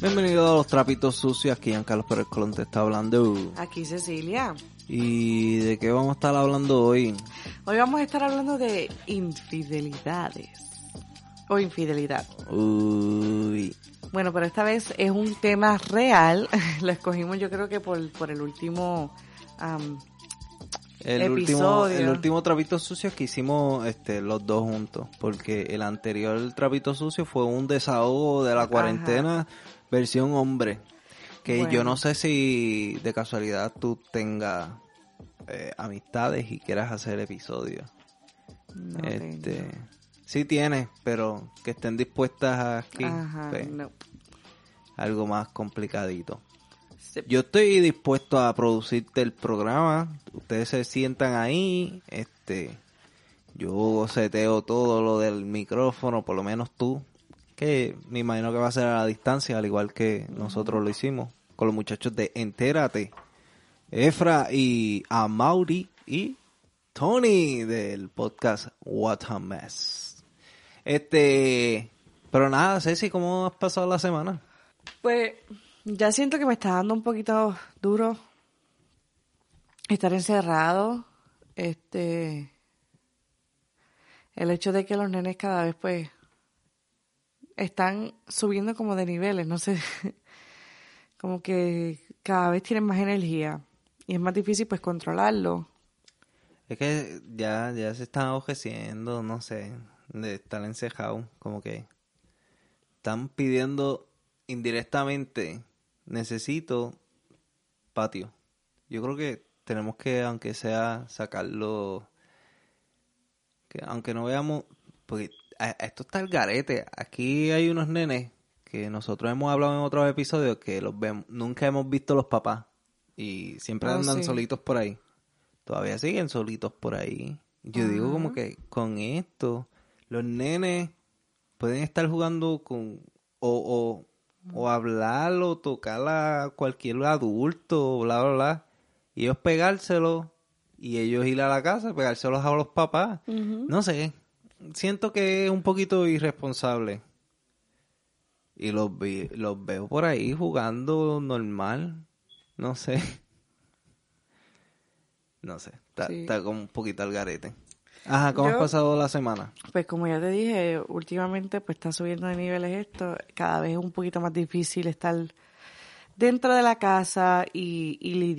Bienvenido a los trapitos sucios, aquí Giancarlo Pérez Colón te está hablando. Aquí Cecilia. ¿Y de qué vamos a estar hablando hoy? Hoy vamos a estar hablando de infidelidades. O infidelidad. Uy. Bueno, pero esta vez es un tema real. Lo escogimos yo creo que por el último episodio. El último trapito sucio que hicimos los dos juntos. Porque el anterior trapito sucio fue un desahogo de la cuarentena versión hombre. Que bueno, yo no sé si de casualidad tú tengas amistades y quieras hacer episodios. no tengo. Sí tienes, pero que estén dispuestas aquí. Pues, no. algo más complicadito. Sí. Yo estoy dispuesto a producirte el programa. Ustedes se sientan ahí. Yo seteo todo lo del micrófono, por lo menos tú. Que me imagino que va a ser a la distancia, al igual que nosotros lo hicimos con los muchachos de Entérate, Efra y Amaury y Tony del podcast What a Mess. Pero nada, Ceci, ¿cómo has pasado la semana? Pues ya siento que me está dando un poquito duro estar encerrado. El hecho de que los nenes cada vez pues están subiendo como de niveles, no sé, como que cada vez tienen más energía y es más difícil pues controlarlo. Es que ya se están enojeciendo, no sé, de estar encejados, como que están pidiendo indirectamente, necesito patio. Yo creo que tenemos que, aunque sea, sacarlo, que aunque no veamos, porque esto está el garete. Aquí hay unos nenes que nosotros hemos hablado en otros episodios que los vemos, nunca hemos visto los papás y siempre andan solitos por ahí. Todavía siguen solitos por ahí. Yo digo como que con esto los nenes pueden estar jugando con o hablar o tocar a cualquier adulto, bla, bla, bla. Y ellos pegárselo y ellos ir a la casa, pegárselos a los papás. No sé, siento que es un poquito irresponsable. Y los veo por ahí jugando normal. No sé. No sé, está como un poquito al garete. Ajá, ¿cómo has pasado la semana? Pues como ya te dije, últimamente pues está subiendo de niveles esto, cada vez es un poquito más difícil estar dentro de la casa y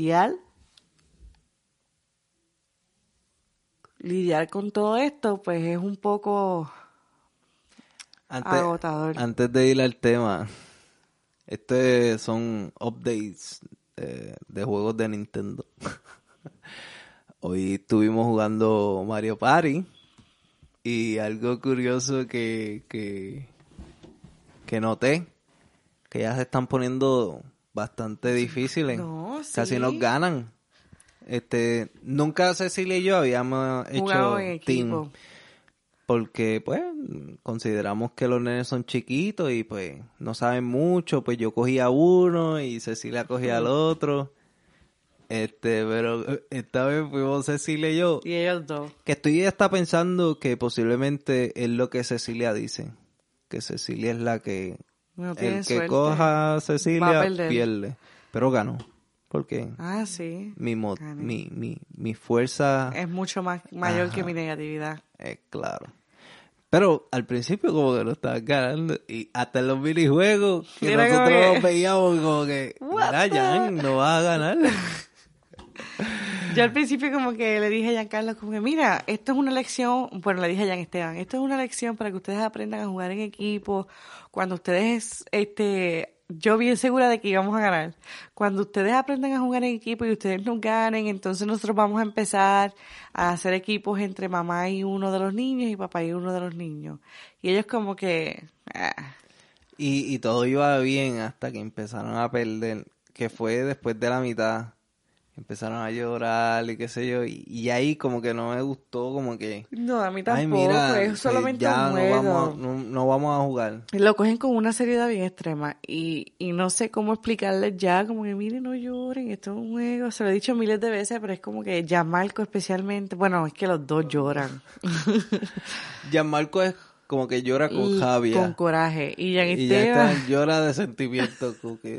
lidiar con todo esto, pues es un poco agotador. Antes de ir al tema, son updates de juegos de Nintendo. Hoy estuvimos jugando Mario Party y algo curioso que noté, que ya se están poniendo bastante difíciles. No, sí. Casi nos ganan. Nunca Cecilia y yo habíamos jugado hecho en equipo. team porque pues consideramos que los nenes son chiquitos y pues no saben mucho, pues yo cogía uno y Cecilia cogía al otro. Pero esta vez fuimos Cecilia y yo. Y ellos dos. Que estoy hasta pensando que posiblemente es lo que Cecilia dice. Que Cecilia es la que... No el que suerte. coja a Cecilia pierde. Pero ganó. Porque sí. mi fuerza... es mucho mayor que mi negatividad. Claro. Pero al principio como que lo estabas ganando. Y hasta en los minijuegos que Mira nosotros los veíamos como que... Mira, Jan, no vas a ganar. Yo al principio como que le dije a Giancarlo como que mira, esto es una lección, bueno, le dije a Jan Esteban, esto es una lección para que ustedes aprendan a jugar en equipo, cuando ustedes, yo bien segura de que íbamos a ganar, cuando ustedes aprendan a jugar en equipo y ustedes nos ganen, entonces nosotros vamos a empezar a hacer equipos entre mamá y uno de los niños y papá y uno de los niños, y ellos como que... Y todo iba bien hasta que empezaron a perder, que fue después de la mitad. Empezaron a llorar y qué sé yo, y ahí como que no me gustó, como que... No, a mí tampoco, ay, mira, es solamente ya un juego. no vamos a jugar. Lo cogen con una seriedad bien extrema y no sé cómo explicarles ya, como que miren, no lloren, esto es un juego. Se lo he dicho miles de veces, pero es como que Gianmarco especialmente, bueno, es que los dos lloran. Gianmarco es como que llora con Y rabia. con coraje. Y Jan Y ya Esteban, está, llora de sentimiento, como que...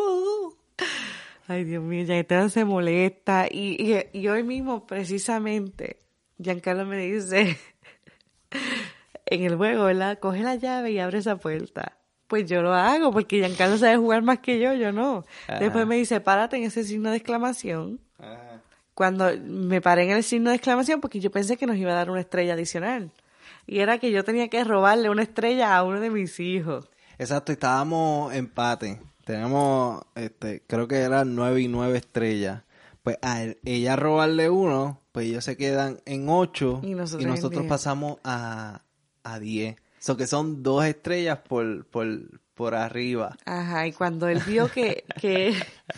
ay Dios mío, Jan Esteban se molesta. Y hoy mismo, precisamente, Giancarlo me dice, en el juego, ¿verdad? Coge la llave y abre esa puerta. Pues yo lo hago, porque Giancarlo sabe jugar más que yo no. Después me dice, párate en ese signo de exclamación. Ajá. Cuando me paré en el signo de exclamación, porque yo pensé que nos iba a dar una estrella adicional. Y era que yo tenía que robarle una estrella a uno de mis hijos. Exacto, estábamos empate. Tenemos, creo que eran 9 y 9 estrellas. Pues ella robarle uno, pues ellos se quedan en 8 Y y nosotros en nosotros 10. pasamos a 10. So que son 2 estrellas por arriba. Ajá, y cuando él vio que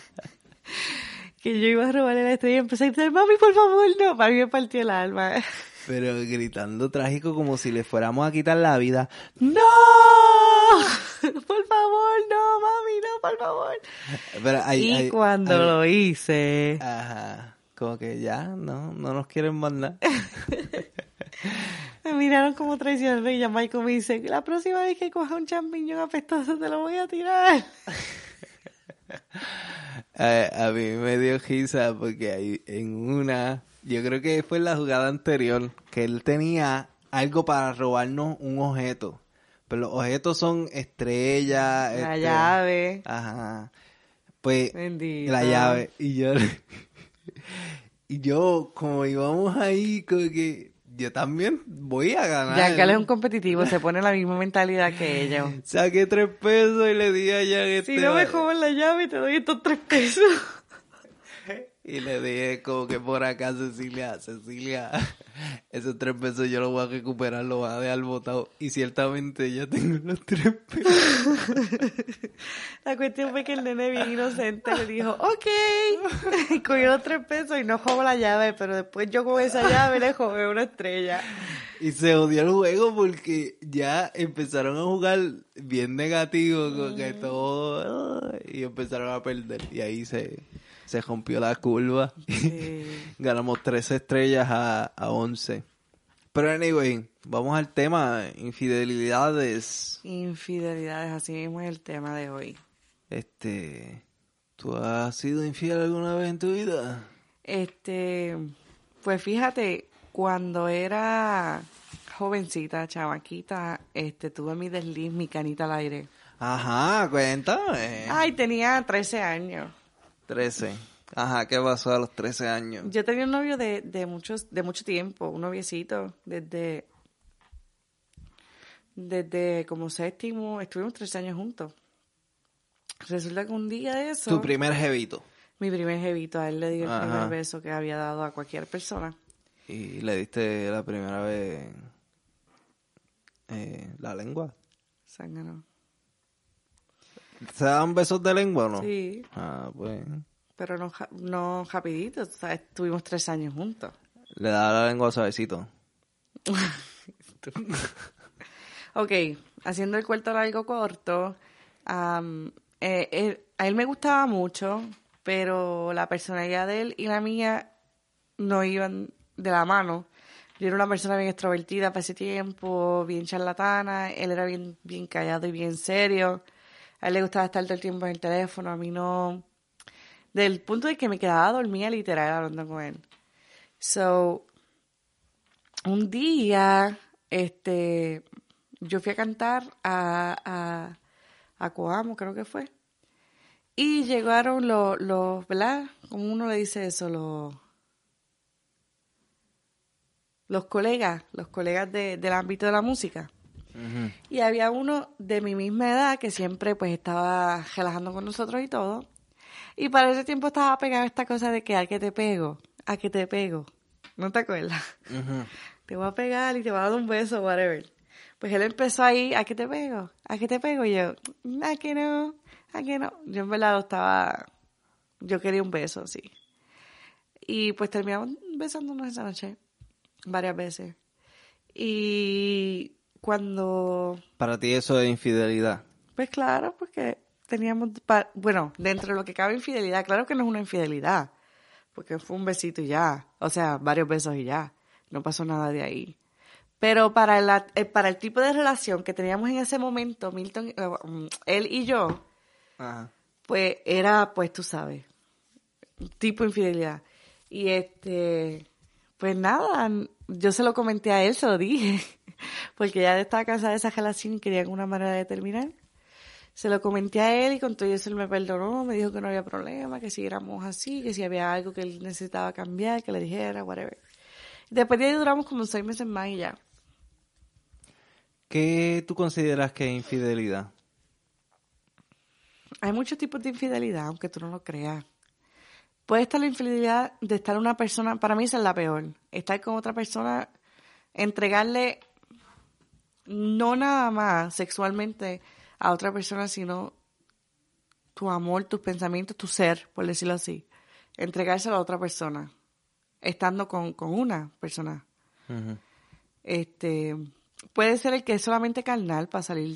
yo iba a robarle la estrella, empecé a gritar, mami, por favor, no. Para mí me partió el alma. Pero gritando trágico como si le fuéramos a quitar la vida. ¡No! Por favor, no, mami, no, por favor. Pero Y cuando lo hice, Ajá, como que ya, no nos quieren mandar. me miraron como traicionero y ya Michael me dice, la próxima vez que coja un champiñón apestoso te lo voy a tirar. A mí me dio risa porque ahí en una, yo creo que fue en la jugada anterior, que él tenía algo para robarnos un objeto. Pero los objetos son estrellas. La llave. Ajá. Pues Bendito. la llave. Y yo, como íbamos ahí, como que yo también voy a ganar. Giancarlo es un competitivo, se pone la misma mentalidad que ellos. Saqué 3 pesos y le di a Jan Si no me jodan la llave, te doy estos 3 pesos. Y le dije como que por acá, Cecilia, esos 3 pesos yo los voy a recuperar, los voy a dejar botado. Y ciertamente ya tengo los 3 pesos. La cuestión fue que el nene bien inocente le dijo, ok. Y cogió los 3 pesos y no jugó la llave, pero después yo con esa llave le jugué una estrella. Y se odió el juego porque ya empezaron a jugar bien negativo, con que todo... Y empezaron a perder. Y ahí se rompió la curva. Sí. Ganamos 13 estrellas a 11. Pero anyway, vamos al tema, infidelidades. Infidelidades, así mismo es el tema de hoy. ¿Tú has sido infiel alguna vez en tu vida? Pues fíjate, cuando era jovencita, chamaquita, tuve mi desliz, mi canita al aire. Ajá, cuéntame. Ay, tenía 13 años. 13. Ajá, ¿qué pasó a los 13 años? Yo tenía un novio de mucho tiempo, un noviecito, desde como séptimo, estuvimos 13 años juntos. Resulta que un día de eso... Tu primer jevito. Mi primer jevito, a él le di el Ajá. primer beso que había dado a cualquier persona. Y le diste la primera vez la lengua. Zángano. ¿Se dan besos de lengua o no? Sí, Ah, pues. pero no rapidito, o sea, estuvimos 3 años juntos. Le da la lengua suavecito. Ok, haciendo el cuento largo corto, a él me gustaba mucho, pero la personalidad de él y la mía no iban de la mano. Yo era una persona bien extrovertida para ese tiempo, bien charlatana, él era bien callado y bien serio. A él le gustaba estar todo el tiempo en el teléfono, a mí no. Del punto de que me quedaba dormida literal hablando con él. So, un día, yo fui a cantar a Coamo, creo que fue. Y llegaron los, ¿verdad? Como uno le dice eso, los colegas del ámbito de la música. Uh-huh. Y había uno de mi misma edad que siempre pues estaba relajando con nosotros y todo. Y para ese tiempo estaba pegada esta cosa de que a que te pego. ¿No te acuerdas? Uh-huh. Te voy a pegar y te voy a dar un beso, whatever. Pues él empezó ahí, ¿a qué te pego? Y yo, ¿a que no? Yo en verdad yo quería un beso, sí. Y pues terminamos besándonos esa noche, varias veces. Y cuando... Para ti eso es infidelidad. Pues claro, porque teníamos... Bueno, dentro de lo que cabe infidelidad, claro que no es una infidelidad, porque fue un besito y ya. O sea, varios besos y ya. No pasó nada de ahí. Pero para el tipo de relación que teníamos en ese momento, Milton, él y yo, Ajá. pues era, pues tú sabes, tipo infidelidad. Y pues nada, yo se lo comenté a él, se lo dije, porque ya estaba cansada de esa relación y quería alguna manera de terminar. Se lo comenté a él y con todo eso él me perdonó, me dijo que no había problema, que siguiéramos así, que si había algo que él necesitaba cambiar, que le dijera, whatever. Después de ahí duramos como 6 meses más y ya. ¿Qué tú consideras que es infidelidad? Hay muchos tipos de infidelidad, aunque tú no lo creas. Puede estar la infidelidad de estar una persona, para mí esa es la peor, estar con otra persona, entregarle no nada más sexualmente a otra persona, sino tu amor, tus pensamientos, tu ser, por decirlo así. Entregárselo a otra persona, estando con una persona. Ujú. Puede ser el que es solamente carnal para salir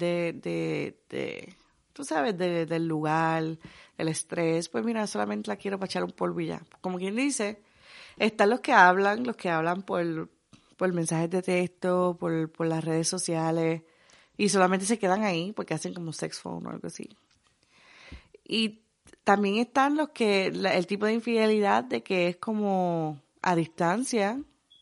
tú sabes, del lugar, el estrés. Pues mira, solamente la quiero para echar un polvo y ya. Como quien dice, están los que hablan por mensajes de texto, por las redes sociales, y solamente se quedan ahí porque hacen como sex phone o algo así. Y también están el tipo de infidelidad de que es como a distancia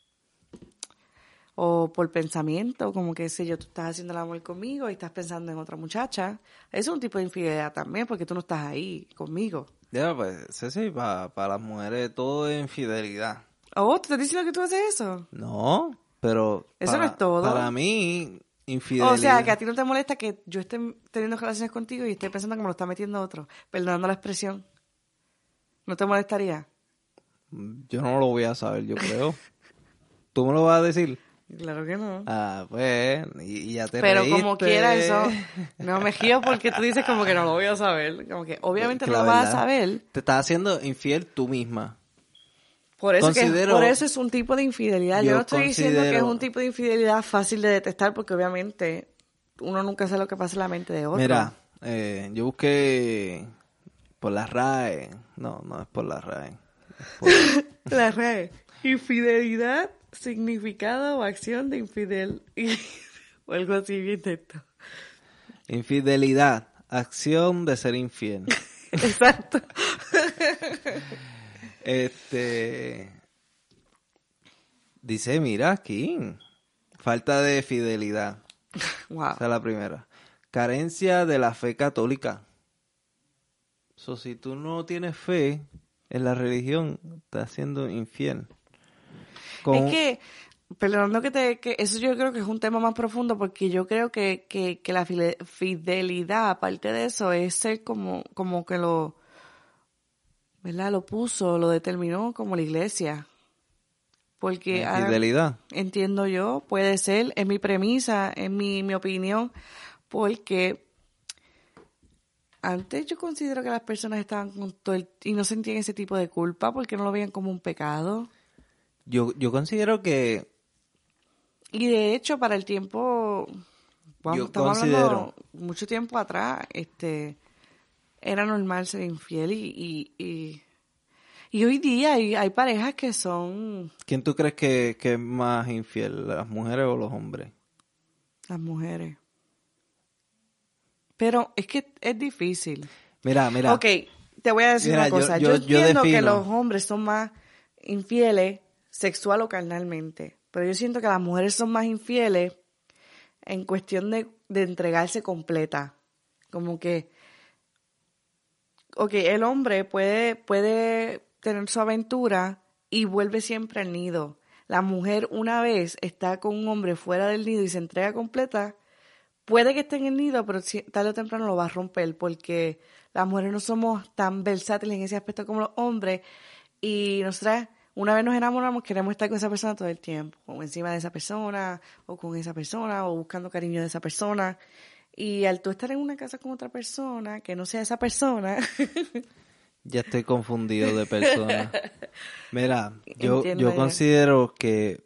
o por pensamiento, como que sé yo, tú estás haciendo el amor conmigo y estás pensando en otra muchacha. Eso es un tipo de infidelidad también porque tú no estás ahí conmigo. Ya, pues, sí, para las mujeres todo es infidelidad. Oh, ¿tú estás diciendo que tú haces eso? No, pero Eso no es todo. para mí, O sea, que a infidelidad, ti no te molesta que yo esté teniendo relaciones contigo y esté pensando que me lo está metiendo otro, perdonando la expresión. ¿No te molestaría? yo no lo voy a saber, yo creo. ¿Tú me lo vas a decir? Claro que no. Ah, pues, y ya te Pero reíste. como quiera eso, no me gío porque tú dices como que no lo voy a saber. Como que obviamente Que no la lo vas a verdad, saber. te estás haciendo infiel tú misma. Por eso Considero- por eso es un tipo de infidelidad. Yo Yo no estoy diciendo que es considero- un tipo de infidelidad fácil de detectar porque obviamente uno nunca sabe lo que pasa en la mente de otro. Mira, yo busqué por la RAE. No, no es por la RAE. Es por- La red. Infidelidad, significado o acción de infidel. O algo así bien texto. Infidelidad, acción de ser infiel. Exacto. Dice, mira aquí, falta de fidelidad. Wow. Esa es la primera. Carencia de la fe católica. So, si tú no tienes fe en la religión, estás siendo infiel. Con- Es que, perdonando que eso yo creo que es un tema más profundo porque yo creo que la fidelidad, aparte de eso, es ser como que ¿verdad? Lo puso, lo determinó como la iglesia. Porque la ahora infidelidad. entiendo yo, puede ser, es mi premisa, es mi opinión, porque antes yo considero que las personas estaban con todo y no sentían ese tipo de culpa porque no lo veían como un pecado. Yo considero que Y de hecho, para el tiempo, Yo estamos considero- hablando mucho tiempo atrás, era normal ser infiel y hoy día hay parejas que son ¿Quién tú crees que es más infiel, las mujeres o los hombres? las mujeres. Pero es que es difícil. Mira. Ok, te voy a decir Mira, una cosa. yo Entiendo que defino- los hombres son más infieles sexual o carnalmente, pero yo siento que las mujeres son más infieles en cuestión de entregarse completa. Como que, ok, el hombre puede tener su aventura y vuelve siempre al nido. La mujer una vez está con un hombre fuera del nido y se entrega completa, puede que esté en el nido, pero tarde o temprano lo va a romper porque las mujeres no somos tan versátiles en ese aspecto como los hombres y nosotras una vez nos enamoramos queremos estar con esa persona todo el tiempo, o encima de esa persona, o con esa persona, o buscando cariño de esa persona. Y al tú estar en una casa con otra persona, que no sea esa persona, Ya estoy confundido de persona. Mira, Entiendo yo ya. considero que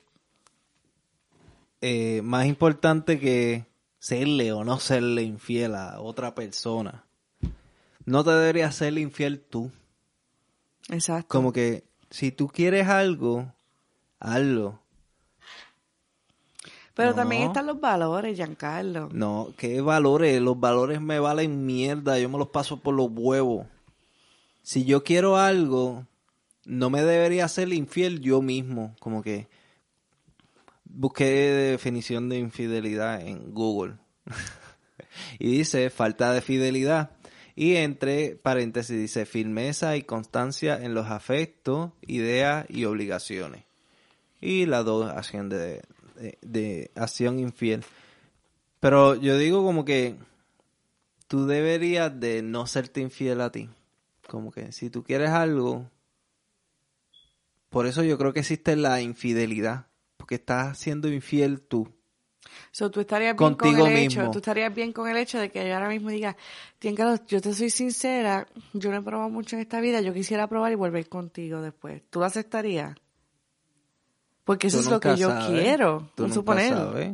más importante que serle o no serle infiel a otra persona, no te deberías ser infiel tú. exacto. Como que si tú quieres algo, hazlo. Pero No. también están los valores, Giancarlo. No, ¿qué valores? Los valores me valen mierda, yo me los paso por los huevos. Si yo quiero algo, no me debería ser infiel yo mismo. Como que busqué definición de infidelidad en Google. Y dice falta de fidelidad. Y entre paréntesis dice firmeza y constancia en los afectos, ideas y obligaciones. Y la dos, acción de acción infiel. Pero yo digo como que tú deberías de no serte infiel a ti. Como que si tú quieres algo, por eso yo creo que existe la infidelidad. Porque estás siendo infiel tú. So, tú estarías bien Contigo con el hecho, mismo. tú estarías bien con el hecho de que yo ahora mismo diga, Giancarlo, yo te soy sincera, yo no he probado mucho en esta vida, yo quisiera probar y volver contigo después. ¿Tú lo aceptarías? Porque eso Tú es lo nunca que yo sabes. quiero, Tú un nunca suponer. sabes.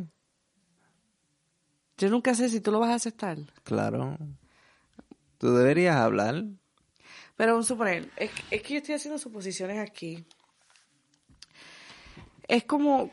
Yo nunca sé si tú lo vas a aceptar. Claro. Tú deberías hablar. Pero un suponer, es que yo estoy haciendo suposiciones aquí. Es como,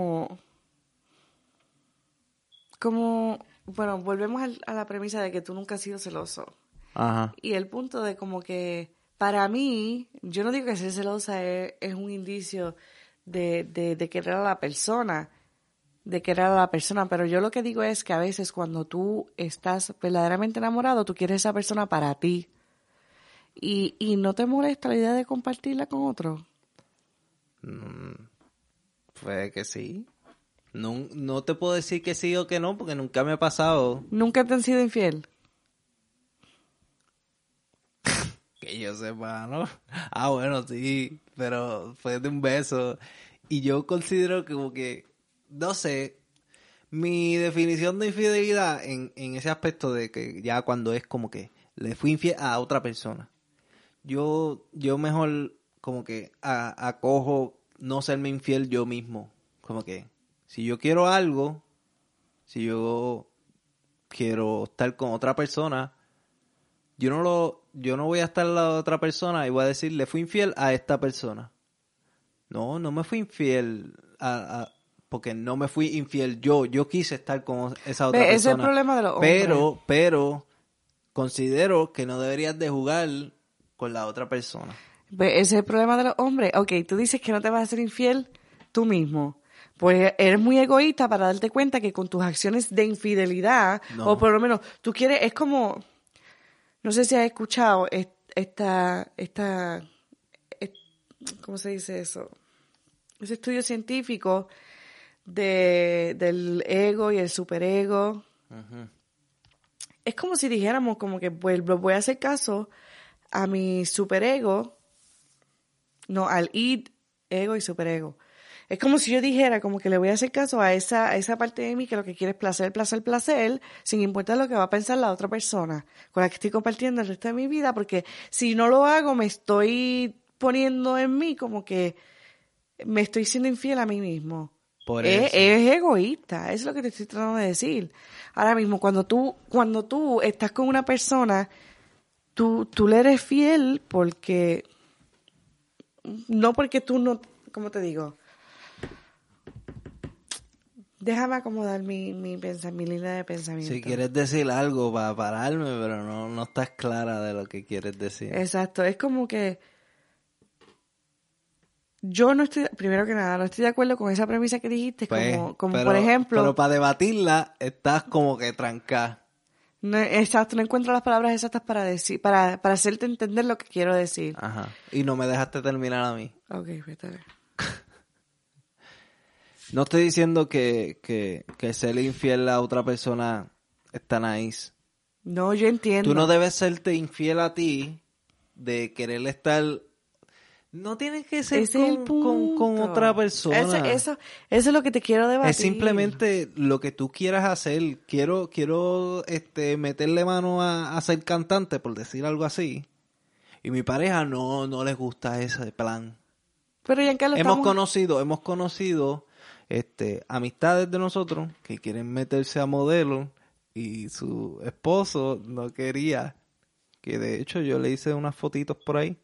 bueno, volvemos a la premisa de que tú nunca has sido celoso. Ajá. Y el punto de como que, para mí, yo no digo que ser celosa es un indicio de querer a la persona, pero yo lo que digo es que a veces cuando tú estás verdaderamente enamorado, tú quieres esa persona para ti. Y no te molesta la idea de compartirla con otro. Puede que sí. No, no te puedo decir que sí o que no, porque nunca me ha pasado. ¿Nunca te han sido infiel? Que yo sepa, ¿no? Ah, bueno, sí, pero fue de un beso. Y yo considero que como que, no sé, mi definición de infidelidad en ese aspecto de que ya cuando es como que le fui infiel a otra persona. Yo mejor como que acojo no serme infiel yo mismo. Como que si yo quiero algo, si yo quiero estar con otra persona, yo no voy a estar a la otra persona y voy a decir, le fui infiel a esta persona. No me fui infiel porque no me fui infiel yo quise estar con esa otra Ese es el persona. problema de los hombres. Pero considero que no deberías de jugar con la otra persona. Ese es el problema de los hombres. Ok, tú dices que no te vas a ser infiel tú mismo. Pues eres muy egoísta para darte cuenta que con tus acciones de infidelidad, No. o por lo menos tú quieres, es como, no sé si has escuchado ¿cómo se dice eso? Ese estudio científico del ego y el superego. Ujú. Es como si dijéramos como que pues, voy a hacer caso a mi superego, no, al id, ego y superego. Es como si yo dijera como que le voy a hacer caso a esa parte de mí que lo que quiere es placer, sin importar lo que va a pensar la otra persona con la que estoy compartiendo el resto de mi vida, porque si no lo hago me estoy poniendo en mí como que me estoy siendo infiel a mí mismo. Por Es eso. egoísta, eso es lo que te estoy tratando de decir. Ahora mismo, cuando tú estás con una persona, tú le eres fiel porque, no porque tú no, ¿cómo te digo? Déjame acomodar mi línea de pensamiento. Si quieres decir algo para pararme, pero no estás clara de lo que quieres decir. Exacto, es como que yo no estoy, primero que nada, no estoy de acuerdo con esa premisa que dijiste, Pues, como pero, por ejemplo, pero para debatirla estás como que trancada. no, exacto, no encuentro las palabras exactas para decir, para hacerte entender lo que quiero decir. Ajá. Y no me dejaste terminar a mí. Ok, vete a ver. No estoy diciendo que ser infiel a otra persona está nice. No, yo entiendo. Tú no debes serte infiel a ti de querer estar... No tienes que ser Ese es el punto. con otra persona. Eso es lo que te quiero debatir. Es simplemente lo que tú quieras hacer. Quiero meterle mano a ser cantante, por decir algo así. Y mi pareja no les gusta ese plan. Pero Giancarlo, Hemos conocido amistades de nosotros que quieren meterse a modelo y su esposo no quería, que de hecho yo le hice unas fotitos por ahí,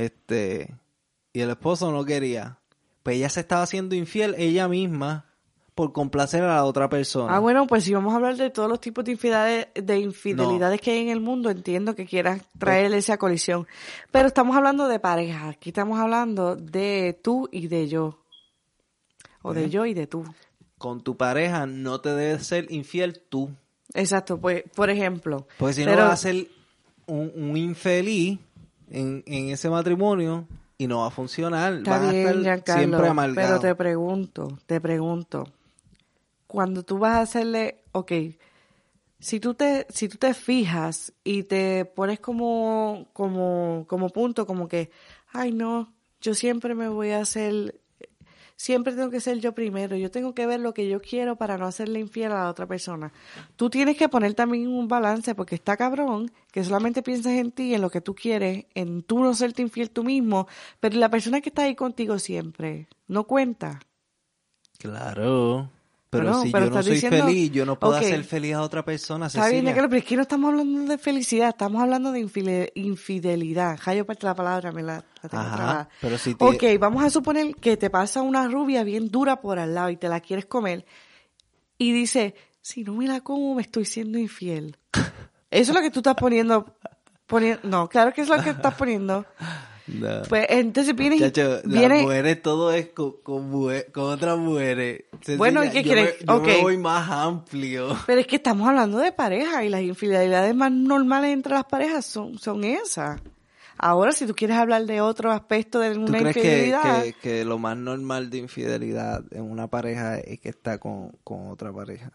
y el esposo no quería. Pues ella se estaba haciendo infiel ella misma por complacer a la otra persona. Ah, bueno, pues si vamos a hablar de todos los tipos de infidelidades que hay en el mundo, entiendo que quieras traer esa colisión. Pero estamos hablando de pareja. Aquí estamos hablando de tú y de yo. O de yo y de tú. Con tu pareja no te debes ser infiel tú. Exacto, pues, por ejemplo. Porque si no vas a ser un infeliz en ese matrimonio y no va a funcionar. Está Vas bien, a estar Giancarlo, siempre amargado. pero te pregunto. Cuando tú vas a hacerle, ok, si tú te fijas y te pones como punto, como que, ay no, yo siempre siempre tengo que ser yo primero, yo tengo que ver lo que yo quiero para no hacerle infiel a la otra persona. Tú tienes que poner también un balance, porque está cabrón que solamente pienses en ti, en lo que tú quieres, en tú no serte infiel tú mismo, pero la persona que está ahí contigo siempre no cuenta. Claro. Pero Bueno, si pero yo no estás soy diciendo, feliz, yo no puedo ok, hacer feliz a otra persona, está bien, Cecilia. pero es que no estamos hablando de felicidad, estamos hablando de infidelidad. Yo parte la palabra, me la tengo trabada. Pero si Ok, vamos a suponer que te pasa una rubia bien dura por al lado y te la quieres comer y dice, si no me la como me estoy siendo infiel. Eso es lo que tú estás poniendo. No, claro que es lo que estás poniendo. No. Pues entonces Chacho, las mujeres todo es con otras mujeres. Bueno, ¿y qué quieres? Yo me voy más amplio. Pero es que estamos hablando de pareja y las infidelidades más normales entre las parejas son esas. Ahora, si tú quieres hablar de otro aspecto de ¿Tú una crees infidelidad... que lo más normal de infidelidad en una pareja es que está con otra pareja?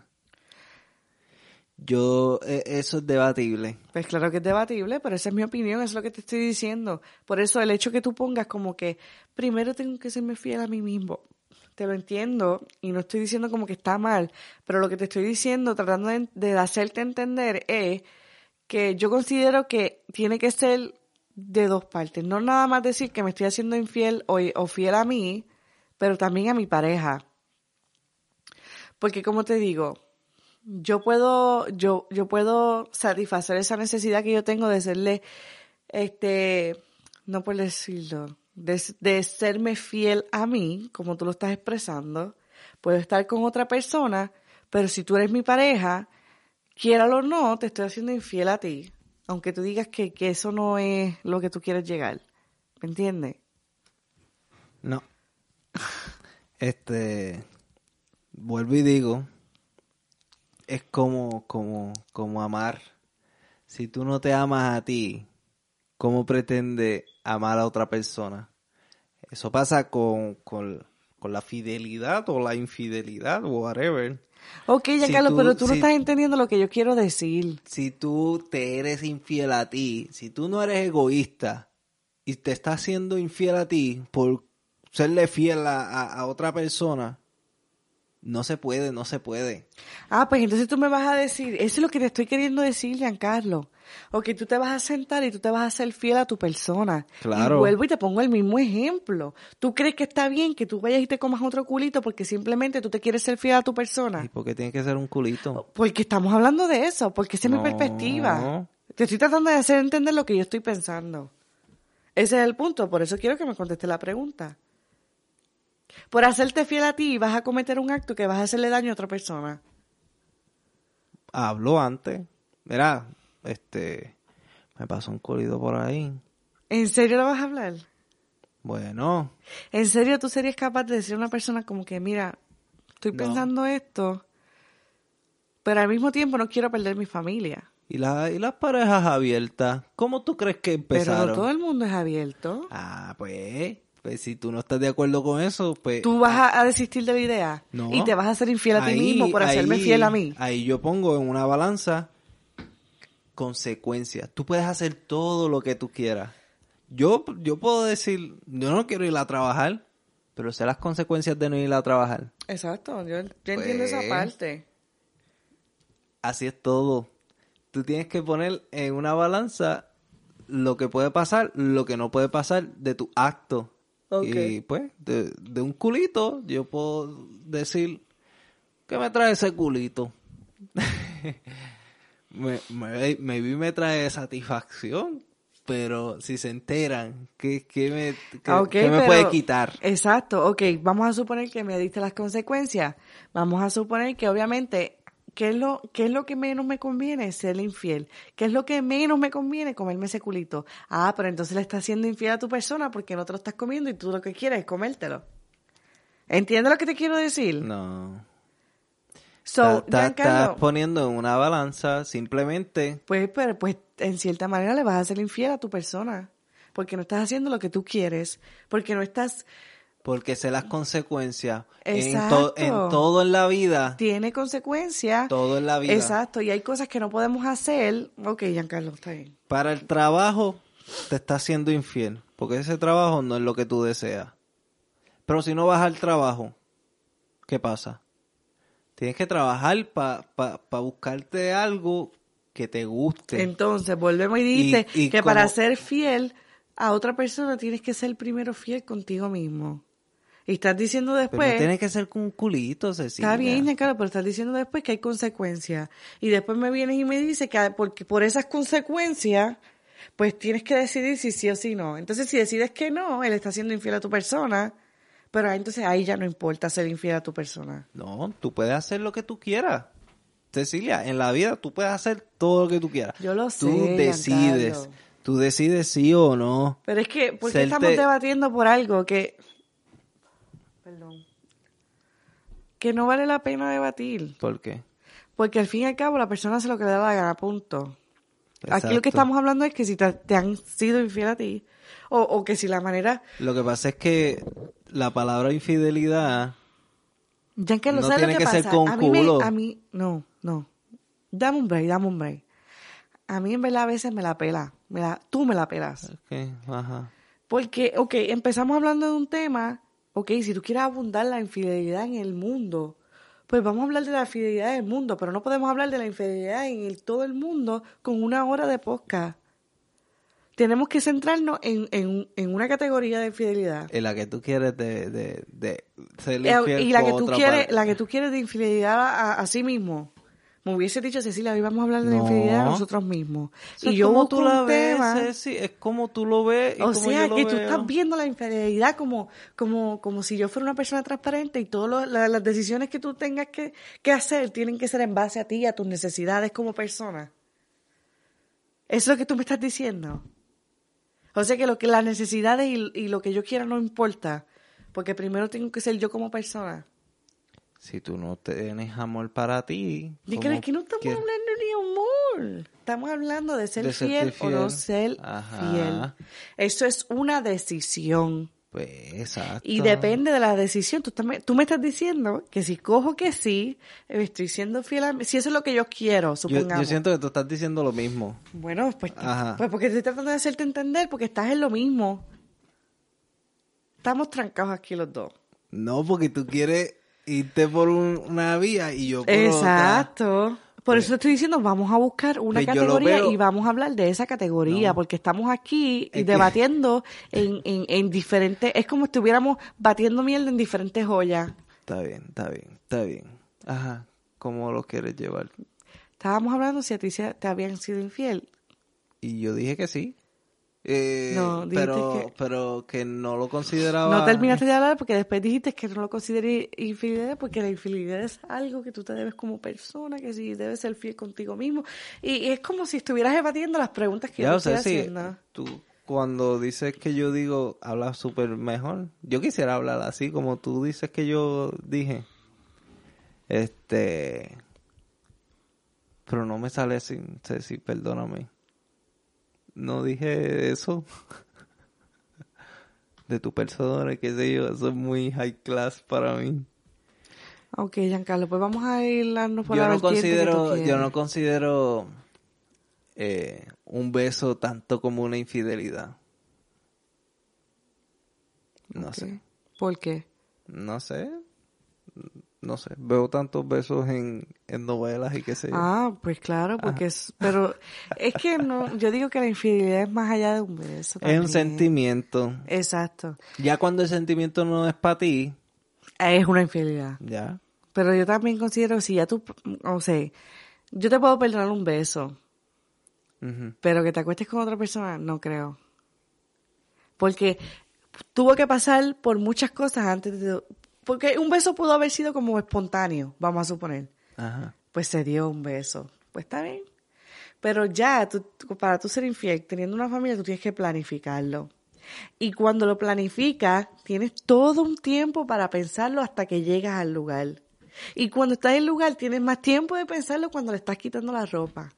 Eso es debatible. Pues claro que es debatible, pero esa es mi opinión, eso es lo que te estoy diciendo. Por eso el hecho que tú pongas como que primero tengo que serme fiel a mí mismo, te lo entiendo y no estoy diciendo como que está mal, pero lo que te estoy diciendo, tratando de hacerte entender es que yo considero que tiene que ser de dos partes, no nada más decir que me estoy haciendo infiel o fiel a mí, pero también a mi pareja. Porque como te digo, yo puedo satisfacer esa necesidad que yo tengo de serle, no por decirlo, de serme fiel a mí, como tú lo estás expresando. Puedo estar con otra persona, pero si tú eres mi pareja, quiéralo o no, te estoy haciendo infiel a ti. Aunque tú digas que eso no es lo que tú quieres llegar. ¿Me entiendes? No. Vuelvo y digo, es como amar. Si tú no te amas a ti, ¿cómo pretendes amar a otra persona? Eso pasa con la fidelidad o la infidelidad o whatever. Ok, Giancarlo, pero tú no estás entendiendo lo que yo quiero decir. Si tú te eres infiel a ti, si tú no eres egoísta y te estás siendo infiel a ti por serle fiel a otra persona, no se puede. Ah, pues entonces tú me vas a decir, eso es lo que te estoy queriendo decir, Giancarlo. O que tú te vas a sentar y tú te vas a ser fiel a tu persona. Claro. Y vuelvo y te pongo el mismo ejemplo. ¿Tú crees que está bien que tú vayas y te comas otro culito porque simplemente tú te quieres ser fiel a tu persona? ¿Y por qué tiene que ser un culito? Porque estamos hablando de eso, porque esa es mi perspectiva. Te estoy tratando de hacer entender lo que yo estoy pensando. Ese es el punto, por eso quiero que me contestes la pregunta. Por hacerte fiel a ti vas a cometer un acto que vas a hacerle daño a otra persona. Hablo antes. Mira, me pasó un culito por ahí. ¿En serio lo vas a hablar? Bueno. ¿En serio tú serías capaz de decir a una persona como que, mira, estoy pensando esto, pero al mismo tiempo no quiero perder mi familia? ¿Y las parejas abiertas? ¿Cómo tú crees que empezaron? Pero no todo el mundo es abierto. Ah, pues si tú no estás de acuerdo con eso, pues... ¿Tú vas a desistir de la idea? No. ¿Y te vas a ser infiel a ti mismo por hacerme fiel a mí? Ahí yo pongo en una balanza consecuencias. Tú puedes hacer todo lo que tú quieras. Yo puedo decir, yo no quiero ir a trabajar, pero sé las consecuencias de no ir a trabajar. Exacto, yo entiendo esa parte. Así es todo. Tú tienes que poner en una balanza lo que puede pasar, lo que no puede pasar de tu acto. Okay. Y pues, de un culito, yo puedo decir, ¿qué me trae ese culito? me trae satisfacción. pero si se enteran, ¿qué Ok, qué me pero- puede quitar? Exacto, ok, vamos a suponer que me diste las consecuencias. Vamos a suponer que obviamente, qué es lo que menos me conviene? Serle infiel. ¿Qué es lo que menos me conviene? Comerme ese culito. Ah, pero entonces le estás siendo infiel a tu persona porque no te lo estás comiendo y tú lo que quieres es comértelo. ¿Entiendes lo que te quiero decir? No. So, Estás Giancarlo, poniendo en una balanza simplemente pues en cierta manera le vas a hacer infiel a tu persona. Porque no estás haciendo lo que tú quieres. Porque no estás... porque sé las consecuencias. Exacto. En todo en la vida, Tiene consecuencias. todo en la vida. Exacto, y hay cosas que no podemos hacer. Ok, Giancarlo, está bien. Para el trabajo te estás siendo infiel, porque ese trabajo no es lo que tú deseas. Pero si no vas al trabajo, ¿qué pasa? Tienes que trabajar para buscarte algo que te guste. Entonces, volvemos y dijiste Y que como- para ser fiel a otra persona tienes que ser primero fiel contigo mismo. Y estás diciendo Pero después... no tienes que ser con un culito, Cecilia. Está bien, Giancarlo, pero estás diciendo después que hay consecuencias. Y después me vienes y me dices que porque por esas consecuencias, pues tienes que decidir si sí o si no. Entonces, si decides que no, él está siendo infiel a tu persona, pero entonces ahí ya no importa ser infiel a tu persona. No, tú puedes hacer lo que tú quieras. Cecilia, en la vida tú puedes hacer todo lo que tú quieras. Yo lo Tú sé, decides. Giancarlo. Tú decides sí o no. Pero es que, ¿por qué Serte- estamos debatiendo por algo perdón, que no vale la pena debatir? ¿Por qué? Porque al fin y al cabo la persona hace lo que le da la gana, punto. Aquí lo Exacto. que estamos hablando es que si te han sido infiel a ti, o que si la manera... Lo que pasa es que la palabra infidelidad Giancarlo, no ¿sabes lo tiene que que ser pasa? con culo. No. Dame un break. A mí en verdad a veces me la pela. Tú me la pelas. Ok, ajá. Porque, ok, empezamos hablando de un tema, ok, si tú quieres abundar la infidelidad en el mundo, pues vamos a hablar de la infidelidad en el mundo, pero no podemos hablar de la infidelidad todo el mundo con una hora de podcast. Tenemos que centrarnos en una categoría de infidelidad. En la que tú quieres de ser Y infiel la con que tú otra quieres, parte. la que tú quieres de infidelidad a sí mismo. Me hubiese dicho, Cecilia, hoy vamos a hablar de la No. infidelidad a nosotros mismos. Eso Y es yo como busco tú la un ves, tema. Ceci, es como tú lo ves y O como sea, yo lo que tú veo. estás viendo la infidelidad como si yo fuera una persona transparente y todas las decisiones que tú tengas que hacer tienen que ser en base a ti y a tus necesidades como persona. Eso es lo que tú me estás diciendo. O sea, que las necesidades y lo que yo quiera no importa. Porque primero tengo que ser yo como persona. Si tú no tienes amor para ti. ¿Y ¿cómo crees que no estamos quieres? hablando ni amor? Estamos hablando de ser De serte fiel o no fiel. ser Ajá. fiel. Eso es una decisión. Pues exacto. Y depende de la decisión. Tú me estás diciendo que si cojo que sí, estoy siendo fiel a mí. Si eso es lo que yo quiero, supongamos. Yo siento que tú estás diciendo lo mismo. Bueno, pues Ajá. porque estoy tratando de hacerte entender, porque estás en lo mismo. Estamos trancados aquí los dos. No, porque tú quieres irte por una vía y yo por otra. Exacto. Por eso estoy diciendo, vamos a buscar una Pues yo lo categoría veo- y vamos a hablar de esa categoría, No. porque estamos aquí Es que- debatiendo en diferentes... Es como si estuviéramos batiendo mierda en diferentes ollas. Está bien. Ajá. ¿Cómo lo quieres llevar? Estábamos hablando si a ti te habían sido infiel. Y yo dije que sí. No, dijiste pero que no lo consideraba. No terminaste de hablar porque después dijiste que no lo consideré infidelidad porque la infidelidad es algo que tú te debes como persona, que sí debes ser fiel contigo mismo. Y es como si estuvieras debatiendo las preguntas que yo Ya, te o sea, estoy sí, haciendo. tú cuando dices que yo digo, hablas súper mejor. Yo quisiera hablar así como tú dices que yo dije. Pero no me sale sin Ceci, perdóname. No dije eso. De tu persona, qué sé yo, eso es muy high class para mí. Ok, Giancarlo, pues vamos a irnos por Yo la no vertiente que tú considero, yo quieres. no considero un beso tanto como una infidelidad. No Ok. sé. ¿Por qué? No sé. Veo tantos besos en novelas y qué sé yo. Ah, pues claro, porque pero es que no, yo digo que la infidelidad es más allá de un beso Es un también. sentimiento. Exacto. Ya cuando el sentimiento no es para ti, Es una infidelidad. ya. Pero yo también considero que si ya tú, o sea, yo te puedo perdonar un beso. Ujú. Pero que te acuestes con otra persona, no creo. Porque tuvo que pasar por muchas cosas antes de... Porque un beso pudo haber sido como espontáneo, vamos a suponer. Ajá. Pues se dio un beso. Pues está bien. Pero ya, para tú ser infiel, teniendo una familia, tú tienes que planificarlo. Y cuando lo planificas, tienes todo un tiempo para pensarlo hasta que llegas al lugar. Y cuando estás en el lugar, tienes más tiempo de pensarlo cuando le estás quitando la ropa.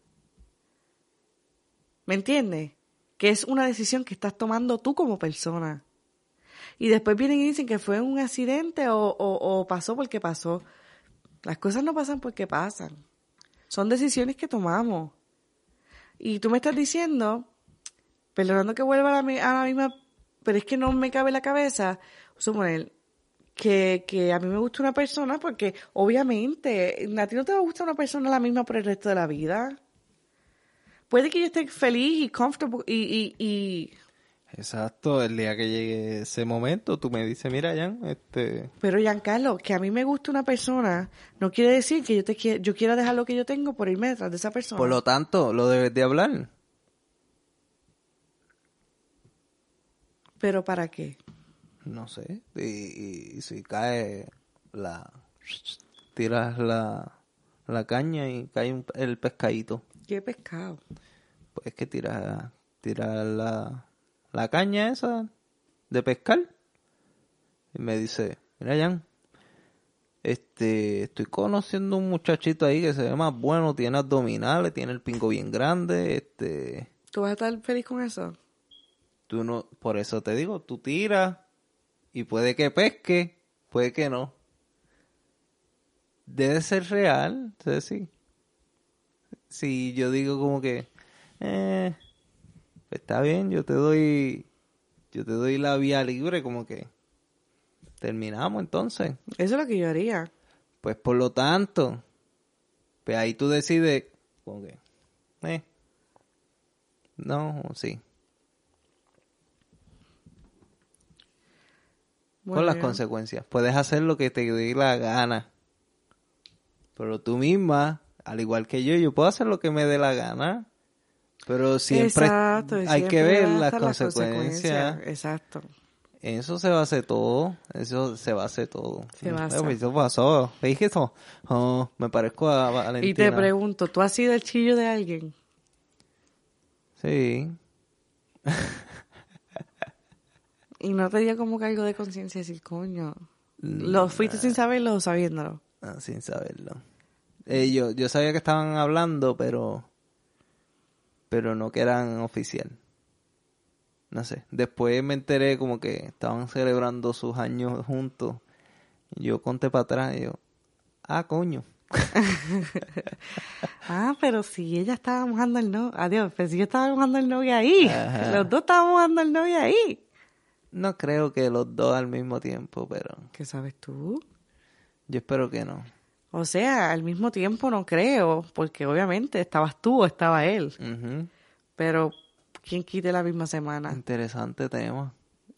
¿Me entiendes? Que es una decisión que estás tomando tú como persona. Y después vienen y dicen que fue un accidente o pasó porque pasó. Las cosas no pasan porque pasan. Son decisiones que tomamos. Y tú me estás diciendo, perdonando que vuelva a la misma, pero es que no me cabe en la cabeza, suponer que a mí me gusta una persona porque obviamente a ti no te va a gustar una persona la misma por el resto de la vida. Puede que yo esté feliz y comfortable y Exacto, el día que llegue ese momento, tú me dices, mira, Jan, pero Giancarlo, que a mí me gusta una persona no quiere decir que yo quiera dejar lo que yo tengo por irme detrás de esa persona. por lo tanto, lo debes de hablar. ¿Pero para qué? No sé, y si cae tiras la caña y cae el pescadito. ¿Qué pescado? Pues es que tiras la caña esa de pescar. Y me dice, mira, Jan, estoy conociendo un muchachito ahí que se ve más bueno, tiene abdominales, tiene el pingo bien grande, ¿Tú vas a estar feliz con eso? tú no, por eso te digo, tú tiras y puede que pesque, puede que no. Debe ser real, sí. Si yo digo como que, pues está bien, yo te doy la vía libre, como que terminamos entonces. Eso es lo que yo haría. Pues por lo tanto, pues ahí tú decides, como que, no, sí. Bueno, Con las ya. consecuencias. Puedes hacer lo que te dé la gana. Pero tú misma, al igual que yo puedo hacer lo que me dé la gana. Pero siempre Exacto, y hay siempre que ver va a las estar consecuencias. Exacto. En eso se basa todo. Eso se basa todo. Se basa. Eso pasó. Fíjate eso. Oh, me parezco a Valentina. Y te pregunto, ¿tú has sido el chillo de alguien? Sí. Y no te dio como que algo de conciencia decir, coño, ¿lo fuiste sin saberlo o sabiéndolo? Sin saberlo. Yo sabía que estaban hablando, pero no que eran oficial. No sé. Después me enteré como que estaban celebrando sus años juntos. Yo conté para atrás y yo, coño. Pero si ella estaba mojando el novio, adiós, pero si yo estaba mojando el novio ahí, Ajá. los dos estaban mojando el novio ahí. No creo que los dos al mismo tiempo, pero ¿Qué sabes tú? yo espero que no. O sea, al mismo tiempo no creo, porque obviamente estabas tú o estaba él, Ujú. pero ¿quién quite la misma semana? Interesante tema.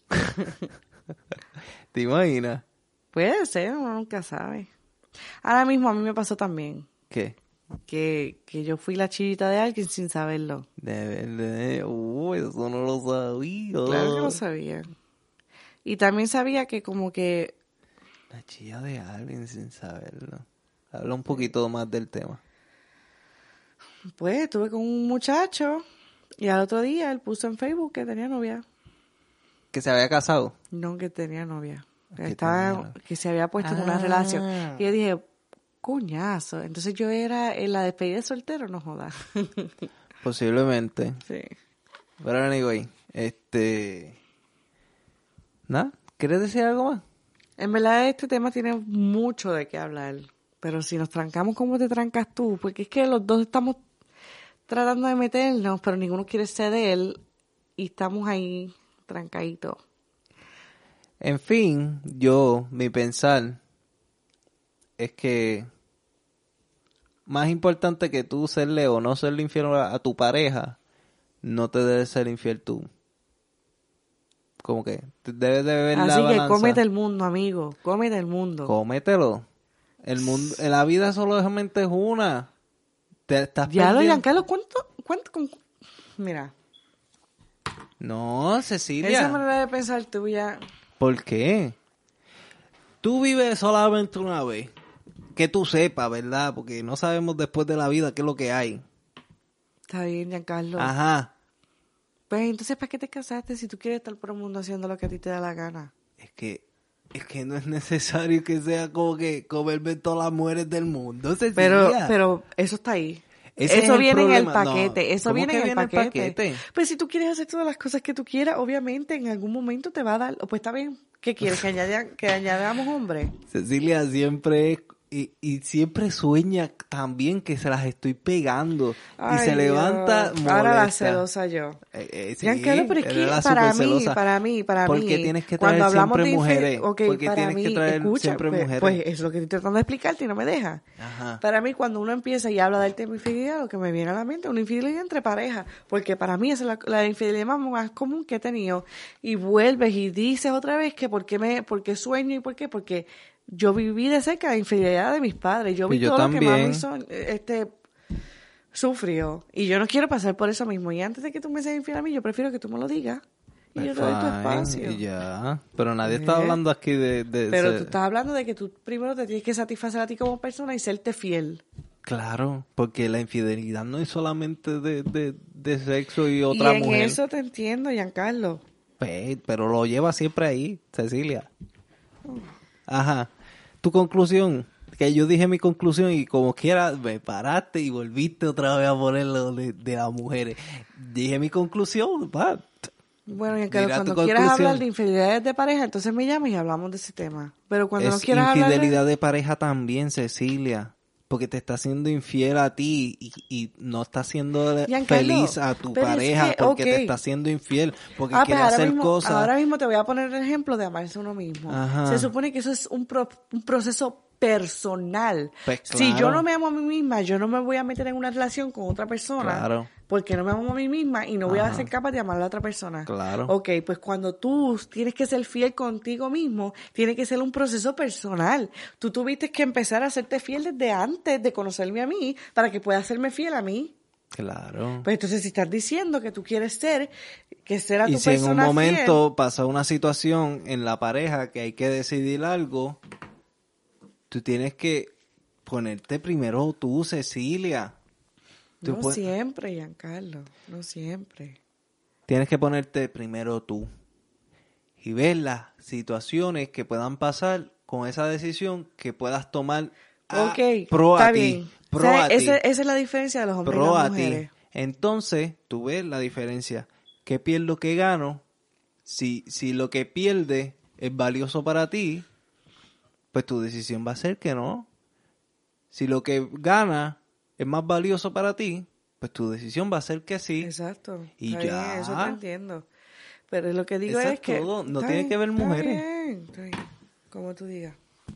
¿Te imaginas? Puede ser, uno nunca sabe. Ahora mismo a mí me pasó también ¿Qué? que yo fui la chillita de alguien sin saberlo. Eso no lo sabía. Claro que lo sabía. Y también sabía que como que, La chilla de alguien sin saberlo. Habla un poquito más del tema. pues, estuve con un muchacho y al otro día él puso en Facebook que tenía novia. ¿Que se había casado? No, que tenía novia. Que Que se había puesto en una relación. Y yo dije, coñazo. Entonces yo era en la despedida de soltero, no jodas. Posiblemente. Sí. Pero anyway, ¿nada? ¿Quieres decir algo más? En verdad este tema tiene mucho de qué hablar. Pero si nos trancamos como te trancas tú, porque es que los dos estamos tratando de meternos, pero ninguno quiere ceder y estamos ahí trancaditos. En fin, mi pensar es que más importante que tú serle o no serle infiel a tu pareja, no te debes ser infiel tú. Como que te debes de ver la Así que balanza. cómete el mundo, amigo. Cómete el mundo. Cómetelo. El mundo, la vida solamente es una. Te estás Ya lo, perdiendo. Giancarlo, ¿cuánto? Mira. No, Cecilia. Esa manera de pensar tuya. ¿Por qué? Tú vives solamente una vez. Que tú sepas, ¿verdad? Porque no sabemos después de la vida qué es lo que hay. Está bien, Giancarlo. Ajá. Pues entonces, ¿para qué te casaste si tú quieres estar por el mundo haciendo lo que a ti te da la gana? Es que no es necesario que sea como que comerme todas las mujeres del mundo, Cecilia. Pero eso está ahí. Ese Eso es viene en el problema. paquete. No. Eso ¿Cómo viene que en el viene paquete. Pues si tú quieres hacer todas las cosas que tú quieras, obviamente en algún momento te va a dar. Pues está bien. ¿Qué quieres? ¿Que añadamos hombres? Cecilia siempre es, y siempre sueña también que se las estoy pegando. Ay, y se levanta Dios. molesta. Ahora la celosa yo. Sí, Giancarlo, pero es eres que la para supercelosa. mí, Porque tienes que cuando traer hablamos siempre de mujeres. Okay, Porque para tienes mí, que traer escucha, siempre mujeres. Pues eso es lo que estoy tratando de explicarte y no me deja. Ajá. Para mí, cuando uno empieza y habla del tema infidelidad, lo que me viene a la mente es una infidelidad entre parejas. Porque para mí esa es la infidelidad más común que he tenido. Y vuelves y dices otra vez que por qué sueño y por qué. Porque yo viví de cerca la infidelidad de mis padres. Yo vi yo todo también. lo que mami sufrió. Y yo no quiero pasar por eso mismo. Y antes de que tú me seas infiel a mí, yo prefiero que tú me lo digas. Y yo te doy tu espacio. Y ya. Pero nadie está hablando aquí de Pero tú estás hablando de que tú primero te tienes que satisfacer a ti como persona y serte fiel. Claro, porque la infidelidad no es solamente de sexo y otra y en mujer. eso te entiendo, Giancarlo. Pero lo lleva siempre ahí, Cecilia. Ajá. Tu conclusión, que yo dije mi conclusión y como quiera me paraste y volviste otra vez a ponerlo de las mujeres. Dije mi conclusión, va. Bueno, Giancarlo, Mira cuando tu quieras conclusión. hablar de infidelidades de pareja, entonces me llamas y hablamos de ese tema. Pero cuando no Es quieras hablar infidelidad de pareja también, Cecilia. Porque te está haciendo infiel a ti y no está haciendo Giancarlo, feliz a tu pero es pareja que, porque te ok. está haciendo infiel, porque Pues quiere hacer mismo, cosas. ahora mismo te voy a poner el ejemplo de amarse uno mismo. Ajá. Se supone que eso es un proceso personal. Pues Si yo claro. no me amo a mí misma, yo no me voy a meter en una relación con otra persona. Claro. Porque no me amo a mí misma y no voy a Ajá. ser capaz de amar a la otra persona. Claro. Ok, pues cuando tú tienes que ser fiel contigo mismo, tiene que ser un proceso personal. Tú tuviste que empezar a hacerte fiel desde antes de conocerme a mí para que puedas hacerme fiel a mí. Claro. Pues entonces si estás diciendo que tú quieres ser a tu Y si en un persona momento pasa una situación en la pareja que hay que decidir algo, tú tienes que ponerte primero tú, Cecilia. fiel, no siempre, Giancarlo, no siempre. Tienes que ponerte primero tú y ver las situaciones que puedan pasar con esa decisión que puedas tomar pro está a ti. bien. Pro ¿Sabes? a ti. Esa es la diferencia de los hombres y Pro las a mujeres. ti. Entonces, tú ves la diferencia. ¿Qué pierdo, qué gano? Si lo que pierde es valioso para ti, pues tu decisión va a ser que no. Si lo que gana es más valioso para ti, pues tu decisión va a ser que sí. Exacto. Y Está ya. bien, eso te entiendo. Pero lo que digo Eso es es que... todo. No está tiene bien, que ver mujeres. Está bien. Como tú digas.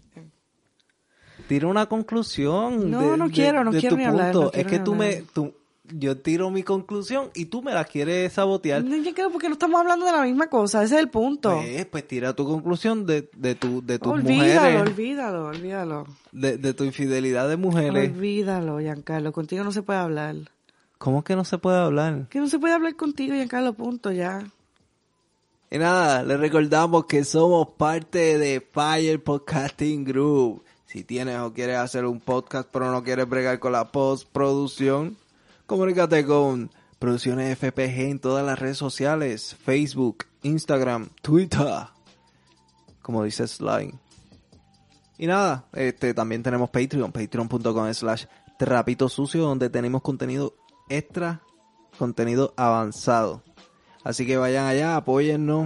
Tira una conclusión. No, no quiero de ni tu hablar, punto. no quiero Es que ni tú hablar. yo tiro mi conclusión y tú me la quieres sabotear. No, yo creo porque no estamos hablando de la misma cosa, ese es el punto. Pues tira tu conclusión de tus Olvídalo, mujeres. De tu infidelidad de mujeres. Olvídalo, Giancarlo. Contigo no se puede hablar. ¿Cómo que no se puede hablar? Que no se puede hablar contigo, Giancarlo, punto, ya. Y nada, les recordamos que somos parte de Fire Podcasting Group. Si tienes o quieres hacer un podcast pero no quieres bregar con la postproducción, comunícate con Producciones FPG en todas las redes sociales, Facebook, Instagram, Twitter, como dice Slime. Y nada, también tenemos Patreon, patreon.com/Trapito Sucio, donde tenemos contenido extra, contenido avanzado. Así que vayan allá, apóyennos.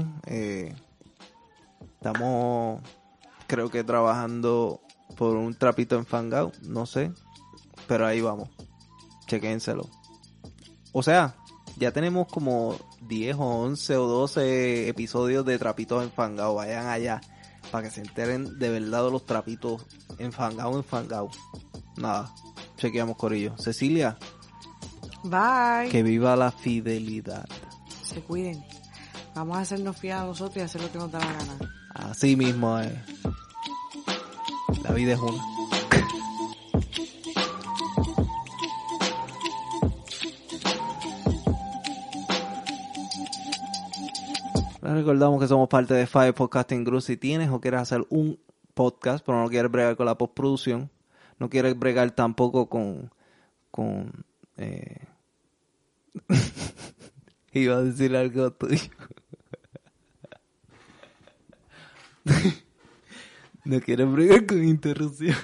Estamos, creo que trabajando por un trapito enfangado, no sé. Pero ahí vamos. Chequénselo. O sea, ya tenemos como 10 o 11 o 12 episodios de trapitos enfangados. Vayan allá para que se enteren de verdad de los trapitos enfangados. Nada, chequeamos, corillo. Cecilia, Bye. que viva la fidelidad. Se cuiden. Vamos a hacernos fiel a nosotros y hacer lo que nos da la gana. Así mismo es. La vida es una. Les recordamos que somos parte de Five Podcasting Group. Si tienes o quieres hacer un podcast, pero no quieres bregar con la postproducción, no quieres bregar tampoco con iba a decir algo tuyo. No quieres bregar con interrupción.